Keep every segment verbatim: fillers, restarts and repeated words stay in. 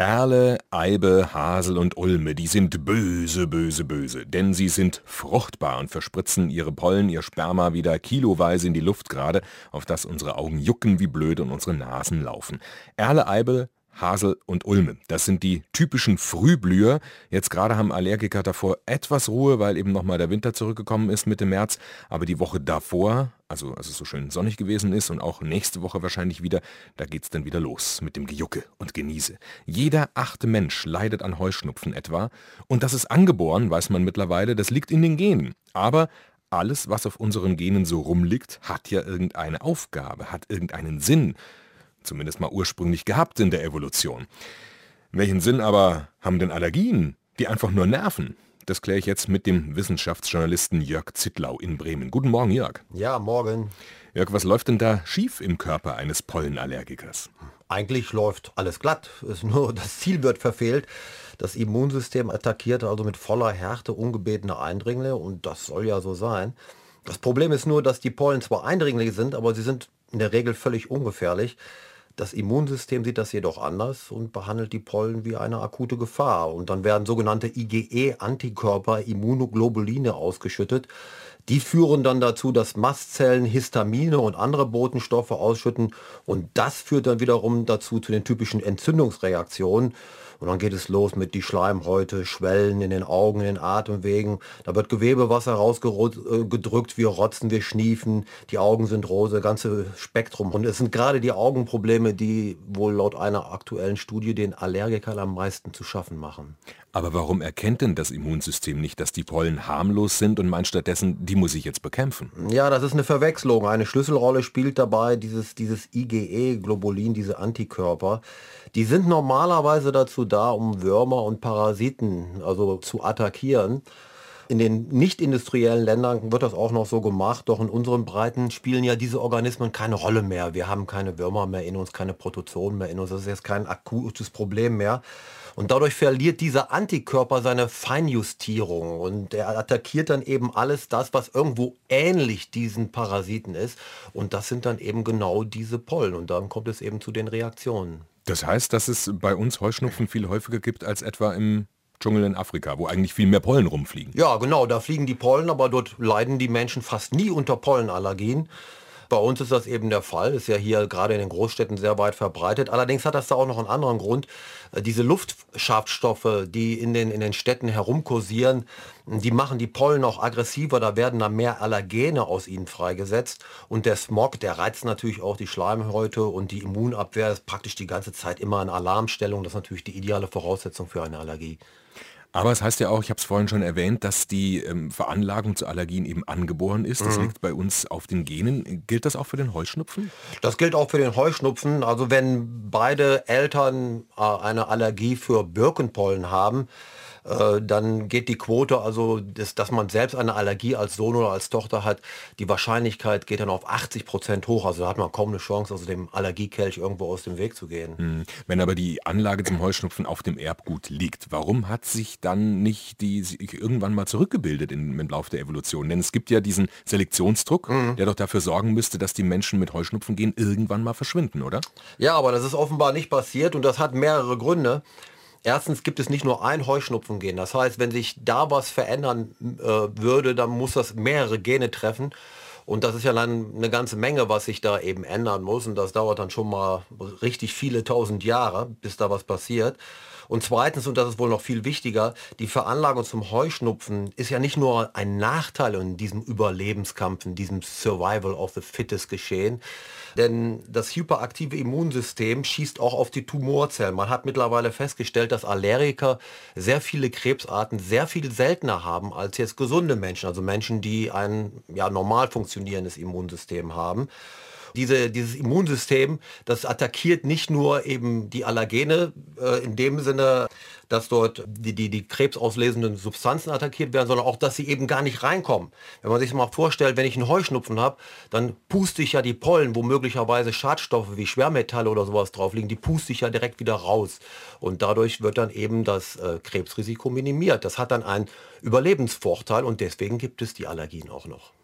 Erle, Eibe, Hasel und Ulme, die sind böse, böse, böse, denn sie sind fruchtbar und verspritzen ihre Pollen, ihr Sperma wieder kiloweise in die Luft gerade, auf das unsere Augen jucken wie blöd und unsere Nasen laufen. Erle, Eibe, Hasel und Ulme, das sind die typischen Frühblüher. Jetzt gerade haben Allergiker davor etwas Ruhe, weil eben nochmal der Winter zurückgekommen ist Mitte März. Aber die Woche davor, also als es so schön sonnig gewesen ist und auch nächste Woche wahrscheinlich wieder, da geht's dann wieder los mit dem Gejucke und Geniese. Jeder achte Mensch leidet an Heuschnupfen etwa. Und das ist angeboren, weiß man mittlerweile, das liegt in den Genen. Aber alles, was auf unseren Genen so rumliegt, hat ja irgendeine Aufgabe, hat irgendeinen Sinn. Zumindest mal ursprünglich gehabt in der Evolution. Welchen Sinn aber haben denn Allergien, die einfach nur nerven? Das kläre ich jetzt mit dem Wissenschaftsjournalisten Jörg Zittlau in Bremen. Guten Morgen, Jörg. Ja, morgen. Jörg, was läuft denn da schief im Körper eines Pollenallergikers? Eigentlich läuft alles glatt. Es nur das Ziel wird verfehlt. Das Immunsystem attackiert also mit voller Härte ungebetene Eindringlinge und das soll ja so sein. Das Problem ist nur, dass die Pollen zwar Eindringlinge sind, aber sie sind in der Regel völlig ungefährlich. Das Immunsystem sieht das jedoch anders und behandelt die Pollen wie eine akute Gefahr. Und dann werden sogenannte IgE-Antikörper, Immunoglobuline, ausgeschüttet. Die führen dann dazu, dass Mastzellen Histamine und andere Botenstoffe ausschütten. Und das führt dann wiederum dazu zu den typischen Entzündungsreaktionen. Und dann geht es los mit die Schleimhäute, Schwellen in den Augen, in den Atemwegen. Da wird Gewebewasser rausgedrückt, wir rotzen, wir schniefen, die Augen sind rose, ganze Spektrum. Und es sind gerade die Augenprobleme, die wohl laut einer aktuellen Studie den Allergikern am meisten zu schaffen machen. Aber warum erkennt denn das Immunsystem nicht, dass die Pollen harmlos sind und meint stattdessen, die muss ich jetzt bekämpfen? Ja, das ist eine Verwechslung. Eine Schlüsselrolle spielt dabei dieses, dieses IgE-Globulin, diese Antikörper. Die sind normalerweise dazu da, um Würmer und Parasiten also zu attackieren. In den nicht-industriellen Ländern wird das auch noch so gemacht, doch in unseren Breiten spielen ja diese Organismen keine Rolle mehr. Wir haben keine Würmer mehr in uns, keine Protozoen mehr in uns. Das ist jetzt kein akutes Problem mehr. Und dadurch verliert dieser Antikörper seine Feinjustierung und er attackiert dann eben alles das, was irgendwo ähnlich diesen Parasiten ist. Und das sind dann eben genau diese Pollen und dann kommt es eben zu den Reaktionen. Das heißt, dass es bei uns Heuschnupfen viel häufiger gibt als etwa im Dschungel in Afrika, wo eigentlich viel mehr Pollen rumfliegen. Ja, genau, da fliegen die Pollen, aber dort leiden die Menschen fast nie unter Pollenallergien. Bei uns ist das eben der Fall, ist ja hier gerade in den Großstädten sehr weit verbreitet. Allerdings hat das da auch noch einen anderen Grund. Diese Luftschadstoffe, die in den, in den Städten herumkursieren, die machen die Pollen auch aggressiver, da werden da mehr Allergene aus ihnen freigesetzt. Und der Smog, der reizt natürlich auch die Schleimhäute und die Immunabwehr ist praktisch die ganze Zeit immer in Alarmstellung. Das ist natürlich die ideale Voraussetzung für eine Allergie. Aber es heißt ja auch, ich habe es vorhin schon erwähnt, dass die ähm, Veranlagung zu Allergien eben angeboren ist. Das Mhm. liegt bei uns auf den Genen. Gilt das auch für den Heuschnupfen? Das gilt auch für den Heuschnupfen. Also wenn beide Eltern äh, eine Allergie für Birkenpollen haben, äh, dann geht die Quote, also das, dass man selbst eine Allergie als Sohn oder als Tochter hat, die Wahrscheinlichkeit geht dann auf achtzig Prozent hoch. Also da hat man kaum eine Chance, also dem Allergiekelch irgendwo aus dem Weg zu gehen. Hm. Wenn aber die Anlage zum Heuschnupfen auf dem Erbgut liegt, warum hat sich dann nicht die sich irgendwann mal zurückgebildet im, im Lauf der Evolution? Denn es gibt ja diesen Selektionsdruck, Mhm. der doch dafür sorgen müsste, dass die Menschen mit Heuschnupfen gehen irgendwann mal verschwinden, oder? Ja, aber das ist offenbar nicht passiert und das hat mehrere Gründe. Erstens gibt es nicht nur ein Heuschnupfengen. Das heißt, wenn sich da was verändern äh, würde, dann muss das mehrere Gene treffen. Und das ist ja dann eine ganze Menge, was sich da eben ändern muss. Und das dauert dann schon mal richtig viele tausend Jahre, bis da was passiert. Und zweitens, und das ist wohl noch viel wichtiger, die Veranlagung zum Heuschnupfen ist ja nicht nur ein Nachteil in diesem Überlebenskampf, in diesem Survival of the Fittest geschehen. Denn das hyperaktive Immunsystem schießt auch auf die Tumorzellen. Man hat mittlerweile festgestellt, dass Allergiker sehr viele Krebsarten sehr viel seltener haben als jetzt gesunde Menschen. Also Menschen, die ein ja, normal funktionierendes Immunsystem haben. Diese, dieses Immunsystem, das attackiert nicht nur eben die Allergene äh, in dem Sinne, dass dort die, die, die krebsauslesenden Substanzen attackiert werden, sondern auch, dass sie eben gar nicht reinkommen. Wenn man sich mal vorstellt, wenn ich einen Heuschnupfen habe, dann puste ich ja die Pollen, wo möglicherweise Schadstoffe wie Schwermetalle oder sowas drauf liegen, die puste ich ja direkt wieder raus. Und dadurch wird dann eben das äh, Krebsrisiko minimiert. Das hat dann einen Überlebensvorteil und deswegen gibt es die Allergien auch noch.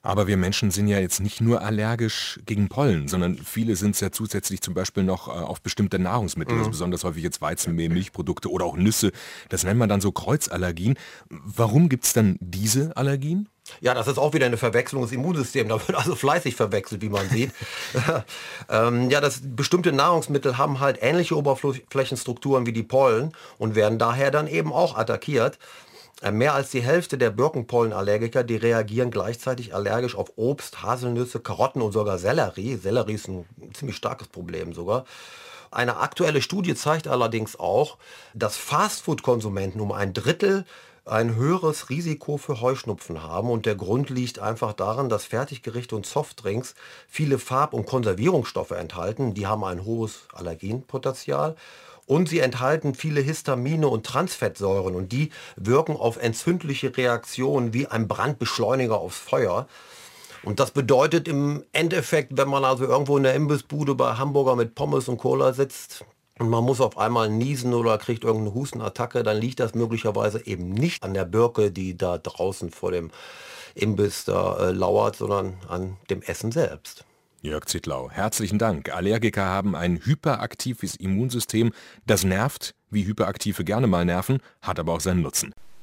Aber wir Menschen sind ja jetzt nicht nur allergisch gegen Pollen, sondern viele sind es ja zusätzlich zum Beispiel noch äh, auf bestimmte Nahrungsmittel, also Mhm. besonders häufig jetzt Weizenmehl, Milchprodukte oder auch Nüsse. Das nennt man dann so Kreuzallergien. Warum gibt es dann diese Allergien? Ja, das ist auch wieder eine Verwechslung des Immunsystems. Da wird also fleißig verwechselt, wie man sieht. ähm, ja, das, bestimmte Nahrungsmittel haben halt ähnliche Oberflächenstrukturen wie die Pollen und werden daher dann eben auch attackiert. Äh, Mehr als die Hälfte der Birkenpollenallergiker, die reagieren gleichzeitig allergisch auf Obst, Haselnüsse, Karotten und sogar Sellerie. Sellerie ist ein ziemlich starkes Problem sogar. Eine aktuelle Studie zeigt allerdings auch, dass Fastfood-Konsumenten um ein Drittel ein höheres Risiko für Heuschnupfen haben. Und der Grund liegt einfach daran, dass Fertiggerichte und Softdrinks viele Farb- und Konservierungsstoffe enthalten. Die haben ein hohes Allergenpotenzial. Und sie enthalten viele Histamine und Transfettsäuren und die wirken auf entzündliche Reaktionen wie ein Brandbeschleuniger aufs Feuer. Und das bedeutet im Endeffekt, wenn man also irgendwo in der Imbissbude bei Hamburger mit Pommes und Cola sitzt und man muss auf einmal niesen oder kriegt irgendeine Hustenattacke, dann liegt das möglicherweise eben nicht an der Birke, die da draußen vor dem Imbiss da äh, lauert, sondern an dem Essen selbst. Jörg Zittlau, herzlichen Dank. Allergiker haben ein hyperaktives Immunsystem. Das nervt, wie Hyperaktive gerne mal nerven, hat aber auch seinen Nutzen.